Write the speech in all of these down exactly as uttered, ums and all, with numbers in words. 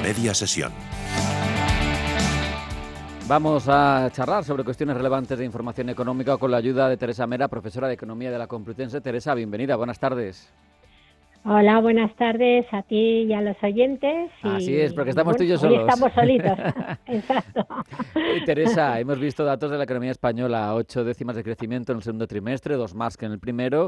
media sesión. Vamos a charlar sobre cuestiones relevantes de información económica con la ayuda de Teresa Mera, profesora de Economía de la Complutense. Teresa, bienvenida, buenas tardes. Hola, buenas tardes a ti y a los oyentes. Y, Así es, porque y estamos bueno, tú y yo hoy solos. estamos solitos, exacto. Eh, Teresa, hemos visto datos de la economía española, ocho décimas de crecimiento en el segundo trimestre, dos más que en el primero.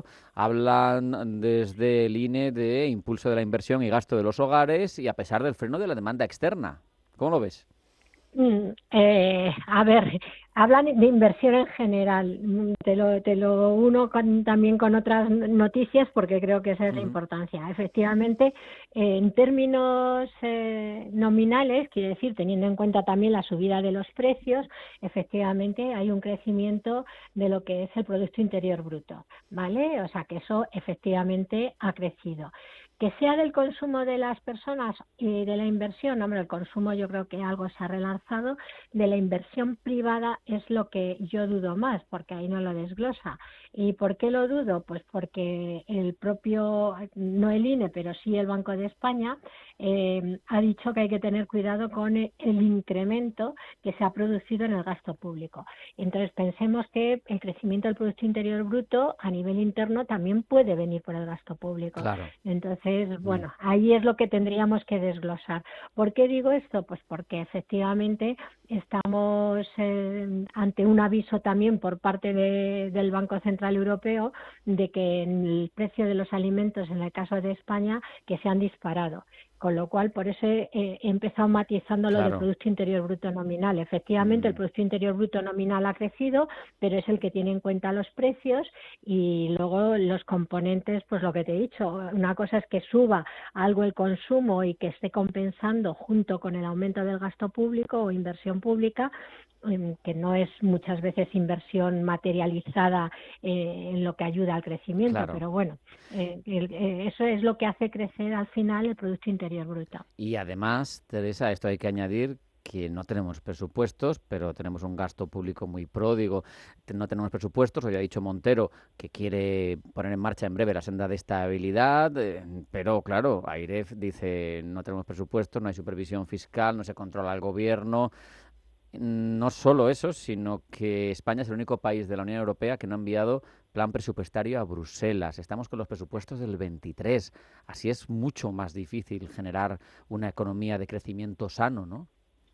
Hablan desde el I N E de impulso de la inversión y gasto de los hogares y a pesar del freno de la demanda externa. ¿Cómo lo ves? Mm, eh, a ver, hablan de inversión en general. Mm, Te lo, te lo uno con, también con otras noticias porque creo que esa es la Uh-huh. importancia. Efectivamente, eh, en términos eh, nominales, quiere decir, teniendo en cuenta también la subida de los precios, efectivamente hay un crecimiento de lo que es el Producto Interior Bruto, ¿vale? O sea que eso efectivamente ha crecido. Que sea del consumo de las personas y de la inversión, hombre, el consumo yo creo que algo se ha relanzado, de la inversión privada es lo que yo dudo más, porque ahí no lo desglosa. ¿Y por qué lo dudo? Pues porque el propio, no el I N E, pero sí el Banco de España, eh, ha dicho que hay que tener cuidado con el incremento que se ha producido en el gasto público. Entonces pensemos que el crecimiento del Producto Interior Bruto a nivel interno también puede venir por el gasto público. Claro. Entonces, bueno, ahí es lo que tendríamos que desglosar. ¿Por qué digo esto? Pues porque efectivamente estamos eh, ante un aviso también por parte de, del Banco Central Europeo de que el precio de los alimentos, en el caso de España, que se han disparado. Con lo cual, por eso he, he empezado matizando lo Claro. del Producto Interior Bruto nominal. Efectivamente, Mm. el Producto Interior Bruto nominal ha crecido, pero es el que tiene en cuenta los precios y luego los componentes, pues lo que te he dicho. Una cosa es que suba algo el consumo y que esté compensando junto con el aumento del gasto público o inversión pública, que no es muchas veces inversión materializada eh, en lo que ayuda al crecimiento, Claro. pero bueno, eh, el, eh, eso es lo que hace crecer al final el Producto Interior Bruto. Y además, Teresa, esto hay que añadir que no tenemos presupuestos, pero tenemos un gasto público muy pródigo. No tenemos presupuestos, hoy ha dicho Montero que quiere poner en marcha en breve la senda de estabilidad, eh, pero claro, AIREF dice no tenemos presupuestos, no hay supervisión fiscal, no se controla el gobierno. No solo eso, sino que España es el único país de la Unión Europea que no ha enviado plan presupuestario a Bruselas. Estamos con los presupuestos del veintitrés. Así es mucho más difícil generar una economía de crecimiento sano, ¿no?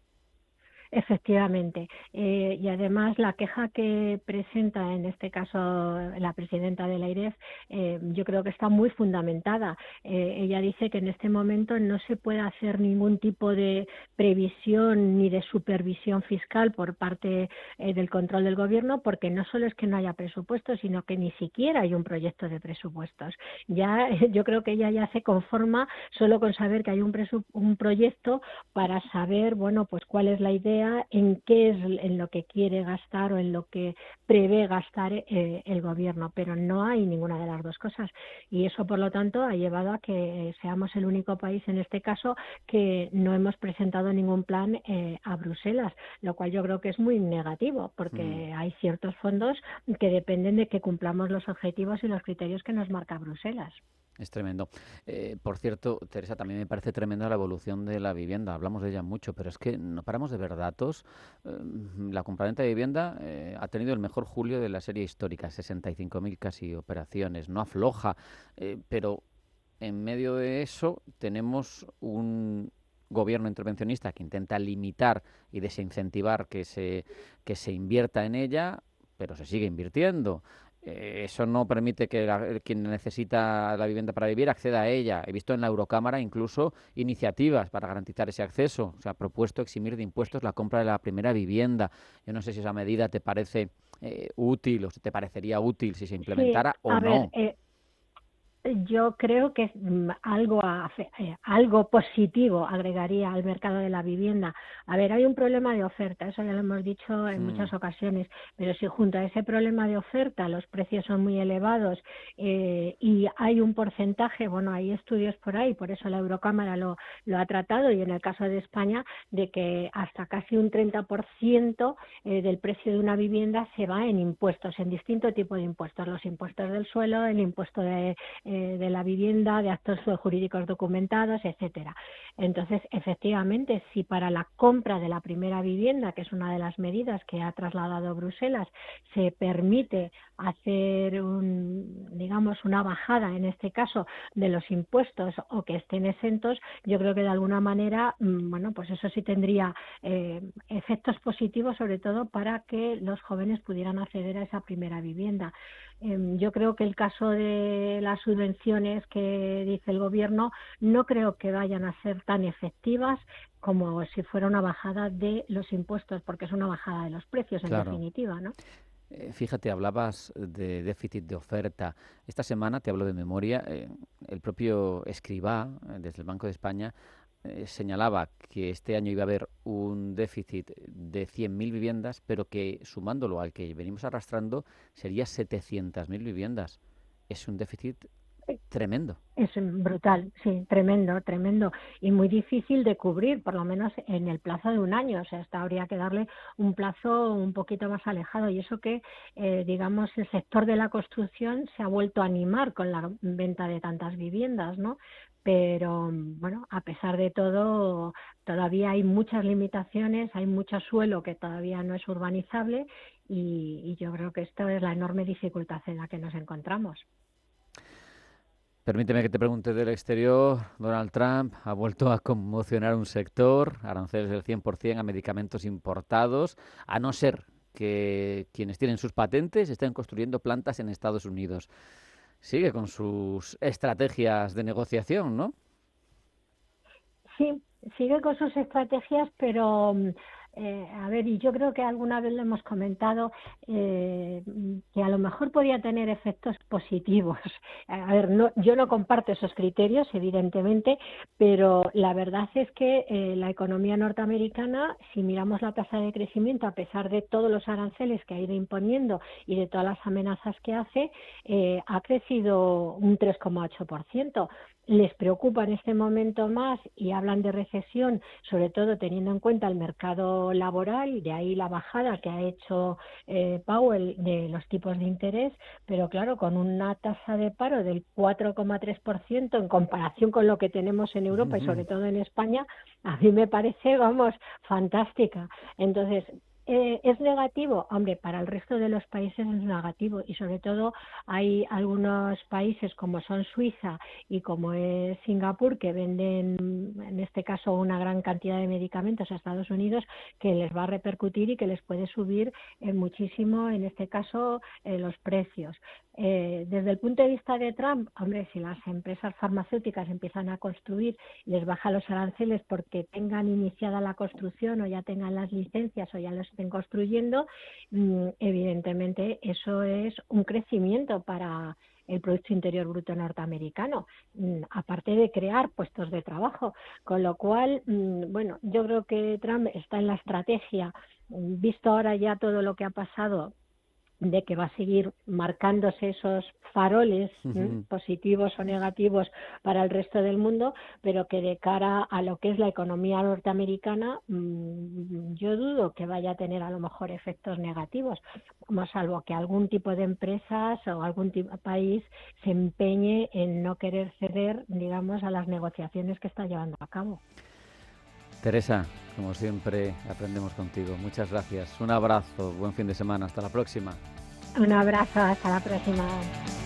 Efectivamente. Eh, y además la queja que presenta en este caso la presidenta de la AIREF, eh, yo creo que está muy fundamentada. Eh, ella dice que en este momento no se puede hacer ningún tipo de previsión ni de supervisión fiscal por parte eh, del control del gobierno, porque no solo es que no haya presupuestos, sino que ni siquiera hay un proyecto de presupuestos. Ya yo creo que ella ya se conforma solo con saber que hay un, presu- un proyecto para saber, bueno, pues cuál es la idea, en qué es en lo que quiere gastar o en lo que prevé gastar eh, el gobierno, pero no hay ninguna de las dos cosas y eso por lo tanto ha llevado a que seamos el único país en este caso que no hemos presentado ningún plan eh, a Bruselas, lo cual yo creo que es muy negativo porque mm. hay ciertos fondos que dependen de que cumplamos los objetivos y los criterios que nos marca Bruselas. Es tremendo. Eh, por cierto, Teresa, también me parece tremenda la evolución de la vivienda. Hablamos de ella mucho, pero es que no paramos de ver datos. Eh, la compraventa de vivienda eh, ha tenido el mejor julio de la serie histórica, sesenta y cinco mil casi operaciones. No afloja, eh, pero en medio de eso tenemos un gobierno intervencionista que intenta limitar y desincentivar que se, que se invierta en ella, pero se sigue invirtiendo. Eh, eso no permite que la, quien necesita la vivienda para vivir acceda a ella. He visto en la Eurocámara incluso iniciativas para garantizar ese acceso. Se ha propuesto eximir de impuestos la compra de la primera vivienda. Yo no sé si esa medida te parece eh, útil o si te parecería útil si se implementara sí, o a no. Ver, eh... Yo creo que algo, algo positivo agregaría al mercado de la vivienda. A ver, hay un problema de oferta, eso ya lo hemos dicho en mm. muchas ocasiones, pero si junto a ese problema de oferta los precios son muy elevados eh, y hay un porcentaje, bueno, hay estudios por ahí, por eso la Eurocámara lo, lo ha tratado y en el caso de España, de que hasta casi un treinta por ciento eh, del precio de una vivienda se va en impuestos, en distinto tipo de impuestos, los impuestos del suelo, el impuesto de eh, de la vivienda, de actos jurídicos documentados, etcétera. Entonces, efectivamente, si para la compra de la primera vivienda, que es una de las medidas que ha trasladado Bruselas, se permite hacer un, digamos, una bajada, en este caso, de los impuestos o que estén exentos, yo creo que de alguna manera, bueno, pues eso sí tendría eh, efectos positivos, sobre todo para que los jóvenes pudieran acceder a esa primera vivienda. Eh, yo creo que el caso de las subvenciones que dice el gobierno no creo que vayan a ser tan efectivas como si fuera una bajada de los impuestos, porque es una bajada de los precios, en Claro. definitiva, ¿no? Eh, fíjate, hablabas de déficit de oferta. Esta semana, te hablo de memoria, eh, el propio Escrivá, eh, desde el Banco de España, eh, señalaba que este año iba a haber un déficit de cien mil viviendas, pero que sumándolo al que venimos arrastrando sería setecientas mil viviendas. Es un déficit tremendo. Es brutal, sí, tremendo, tremendo y muy difícil de cubrir, por lo menos en el plazo de un año. O sea, hasta habría que darle un plazo un poquito más alejado, y eso que, eh, digamos, el sector de la construcción se ha vuelto a animar con la venta de tantas viviendas, ¿no? Pero, bueno, a pesar de todo, todavía hay muchas limitaciones, hay mucho suelo que todavía no es urbanizable y, y yo creo que esto es la enorme dificultad en la que nos encontramos. Permíteme que te pregunte del exterior. Donald Trump ha vuelto a conmocionar un sector, aranceles del cien por ciento a medicamentos importados, a no ser que quienes tienen sus patentes estén construyendo plantas en Estados Unidos. Sigue con sus estrategias de negociación, ¿no? Sí, sigue con sus estrategias, pero eh, a ver, y yo creo que alguna vez lo hemos comentado, eh, que a lo mejor podía tener efectos positivos. A ver, no, yo no comparto esos criterios, evidentemente, pero la verdad es que eh, la economía norteamericana, si miramos la tasa de crecimiento, a pesar de todos los aranceles que ha ido imponiendo y de todas las amenazas que hace, eh, ha crecido un tres coma ocho por ciento. Les preocupa en este momento más y hablan de recesión, sobre todo teniendo en cuenta el mercado laboral, y de ahí la bajada que ha hecho eh, Powell de los tipos de interés, pero claro, con una tasa de paro del cuatro coma tres por ciento en comparación con lo que tenemos en Europa y sobre todo en España, a mí me parece, vamos, fantástica. Entonces, Eh, ¿es negativo? Hombre, para el resto de los países es negativo, y sobre todo hay algunos países como son Suiza y como es Singapur, que venden, en este caso, una gran cantidad de medicamentos a Estados Unidos, que les va a repercutir y que les puede subir eh, muchísimo, en este caso, eh, los precios. Eh, desde el punto de vista de Trump, hombre, si las empresas farmacéuticas empiezan a construir, les baja los aranceles porque tengan iniciada la construcción o ya tengan las licencias o ya lo estén construyendo, mmm, evidentemente eso es un crecimiento para el Producto Interior Bruto norteamericano, mmm, aparte de crear puestos de trabajo. Con lo cual, mmm, bueno, yo creo que Trump está en la estrategia, visto ahora ya todo lo que ha pasado, de que va a seguir marcándose esos faroles ¿eh? positivos o negativos para el resto del mundo, pero que de cara a lo que es la economía norteamericana, mmm, yo dudo que vaya a tener a lo mejor efectos negativos, como salvo que algún tipo de empresas o algún tipo de país se empeñe en no querer ceder, digamos, a las negociaciones que está llevando a cabo. Teresa, como siempre, aprendemos contigo. Muchas gracias. Un abrazo, buen fin de semana. Hasta la próxima. Un abrazo, hasta la próxima.